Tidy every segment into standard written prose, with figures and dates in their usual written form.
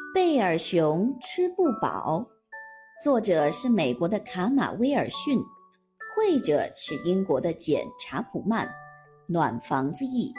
贝尔熊吃不饱，作者是美国的卡马威尔逊，绘者是英国的简查普曼，暖房子译。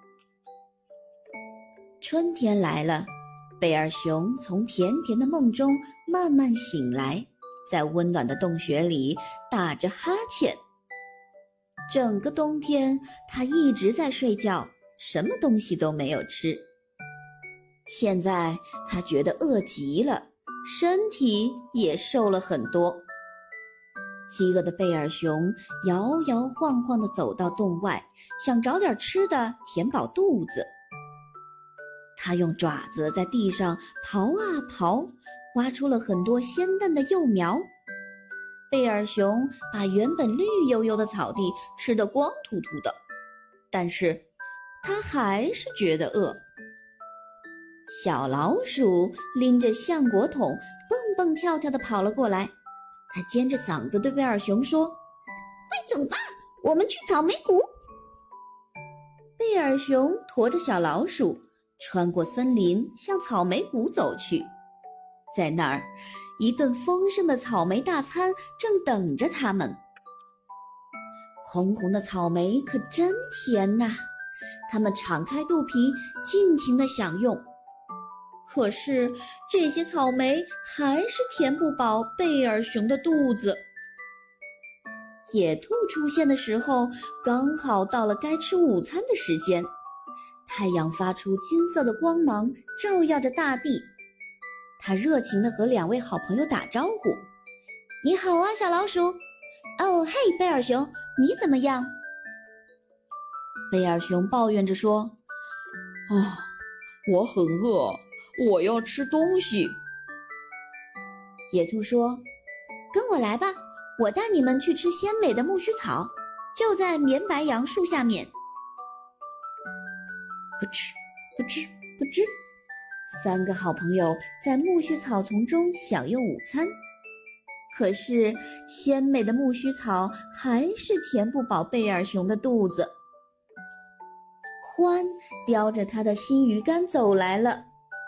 春天来了，贝尔熊从甜甜的梦中慢慢醒来，在温暖的洞穴里打着哈欠。整个冬天，他一直在睡觉，什么东西都没有吃。现在他觉得饿极了，身体也瘦了很多。饥饿的贝尔熊摇摇晃晃地走到洞外，想找点吃的填饱肚子。他用爪子在地上刨啊刨，挖出了很多鲜嫩的幼苗。贝尔熊把原本绿油油的草地吃得光秃秃的，但是他还是觉得饿。小老鼠拎着橡果桶蹦蹦跳跳地跑了过来，它尖着嗓子对贝尔熊说：“ 快走吧，我们去草莓谷。” 贝尔熊驮着小老鼠穿过森林向草莓谷走去。在那儿，一顿丰盛的草莓大餐正等着他们。红红的草莓可真甜呐，他们敞开肚皮尽情地享用。可是这些草莓还是填不饱贝尔熊的肚子。野兔出现的时候，刚好到了该吃午餐的时间。太阳发出金色的光芒，照耀着大地。他热情地和两位好朋友打招呼：“你好啊，小老鼠。”“哦，嘿，贝尔熊，你怎么样？”贝尔熊抱怨着说：“ 啊，我很饿，我要吃东西。” 野兔说：“跟我来吧，我带你们去吃鲜美的苜蓿草，就在绵白杨树下面。”咯吱咯吱咯吱，三个好朋友在苜蓿草丛中享用午餐。可是鲜美的苜蓿草还是填不饱贝尔熊的肚子。獾叼着他的新鱼竿走来了。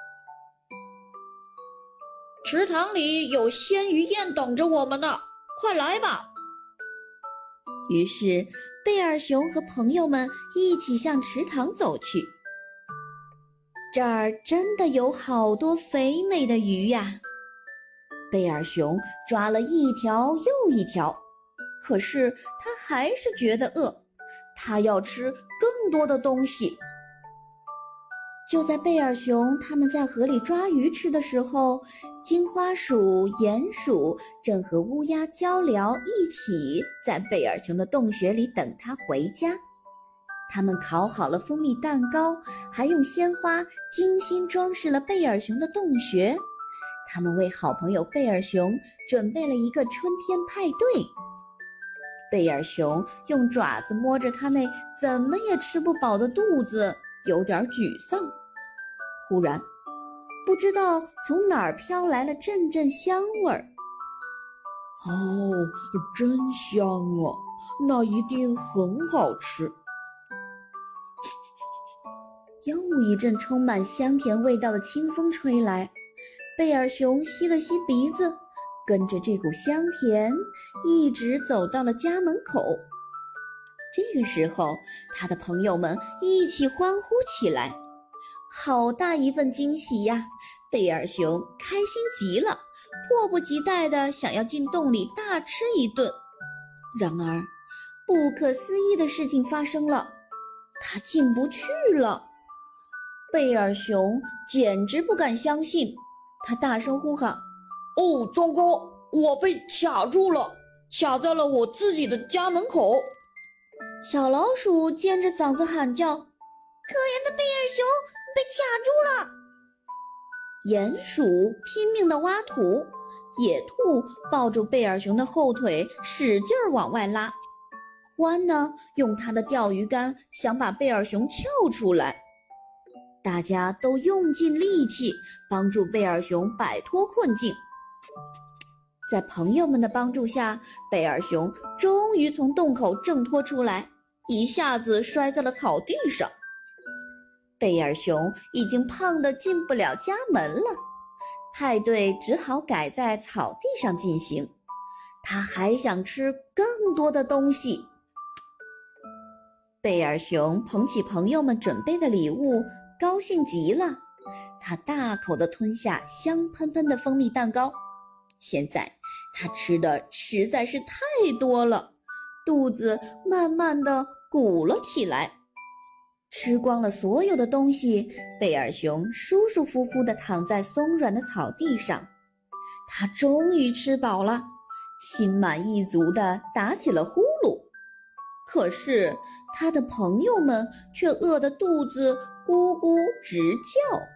“池塘里有鲜鱼宴等着我们呢，快来吧！” 于是贝尔熊和朋友们一起向池塘走去。这儿真的有好多肥美的鱼呀！贝尔熊抓了一条又一条，可是他还是觉得饿，他要吃更多的东西。就在贝尔熊他们在河里抓鱼吃的时候，金花鼠、鼹鼠正和乌鸦交聊一起在贝尔熊的洞穴里等他回家。他们烤好了蜂蜜蛋糕，还用鲜花精心装饰了贝尔熊的洞穴。他们为好朋友贝尔熊准备了一个春天派对。贝尔熊用爪子摸着他那怎么也吃不饱的肚子，有点沮丧。忽然，不知道从哪儿飘来了阵阵香味儿。 哦，真香啊，那一定很好吃。 又一阵充满香甜味道的清风吹来，贝尔熊吸了吸鼻子，跟着这股香甜一直走到了家门口。这个时候，他的朋友们一起欢呼起来，好大一份惊喜呀！贝尔熊开心极了，迫不及待地想要进洞里大吃一顿。然而，不可思议的事情发生了，他进不去了。贝尔熊简直不敢相信，他大声呼喊：“ 哦，糟糕，我被卡住了，卡在了我自己的家门口！” 小老鼠尖着嗓子喊叫：“可怜的贝尔熊被卡住了！” 鼹鼠拼命地挖土，野兔抱住贝尔熊的后腿使劲儿往外拉，獾呢用它的钓鱼竿想把贝尔熊撬出来。大家都用尽力气帮助贝尔熊摆脱困境。在朋友们的帮助下，贝尔熊终于从洞口挣脱出来，一下子摔在了草地上。贝尔熊已经胖得进不了家门了， 派对只好改在草地上进行。他还想吃更多的东西。贝尔熊捧起朋友们准备的礼物，高兴极了。他大口地吞下香喷喷的蜂蜜蛋糕。现在他吃的实在是太多了，肚子慢慢地鼓了起来。吃光了所有的东西，贝尔熊舒舒服服地躺在松软的草地上。他终于吃饱了，心满意足地打起了呼噜。可是他的朋友们却饿得肚子咕咕直叫。